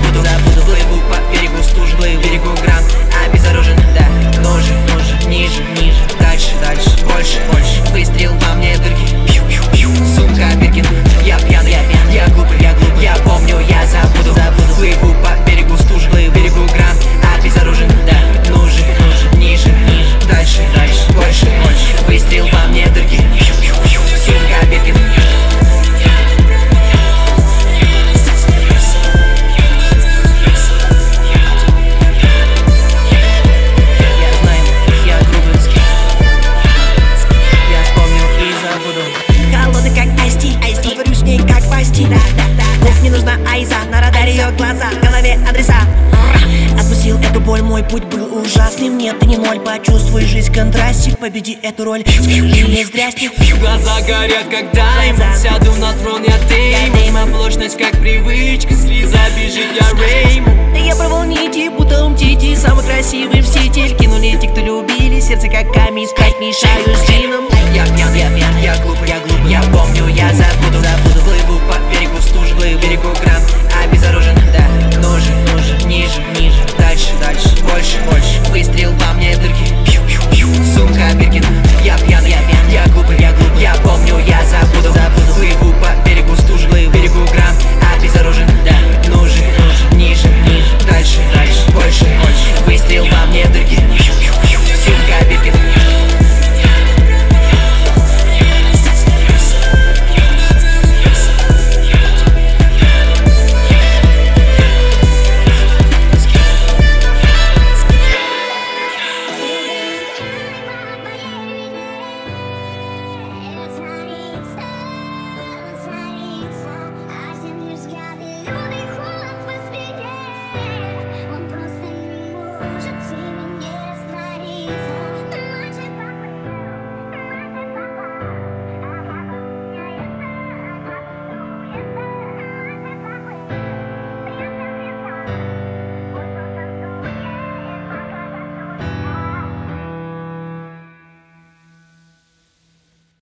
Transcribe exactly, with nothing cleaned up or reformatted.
забуду, забуду. Плыву по берегу стужи, плыву берегу Гранд, обезоружен, да. Ниже, ниже, ниже, ниже, дальше, дальше, больше, больше. Выстрел во мне дырки, сумка Биркин. Я пьяный, я пьяный, я глупый, я глупый. Я помню, я забуду, забуду. Плыву по берегу стужи, плыву берегу Гранд, обезоружен, да. Ниже, ниже, ниже, ниже, дальше, дальше, больше, больше. Выстрел во мне дырки, сумка Биркин. Не нужна Айза, на радаре ее глаза, в голове адреса. Отпустил эту боль, мой путь был ужасным. Нет, ты не ноль, почувствуй жизнь в контрасте. Победи эту роль или здрасте. Глаза горят, как даймонд. Сяду на трон, я Деймон. Оплошность, как привычка, слеза бежит, я Реймон. Да я порвал нити, будто умтити. Самый красивый мститель. Кинули те, кто любили, сердце как камень, спать мешаю спину.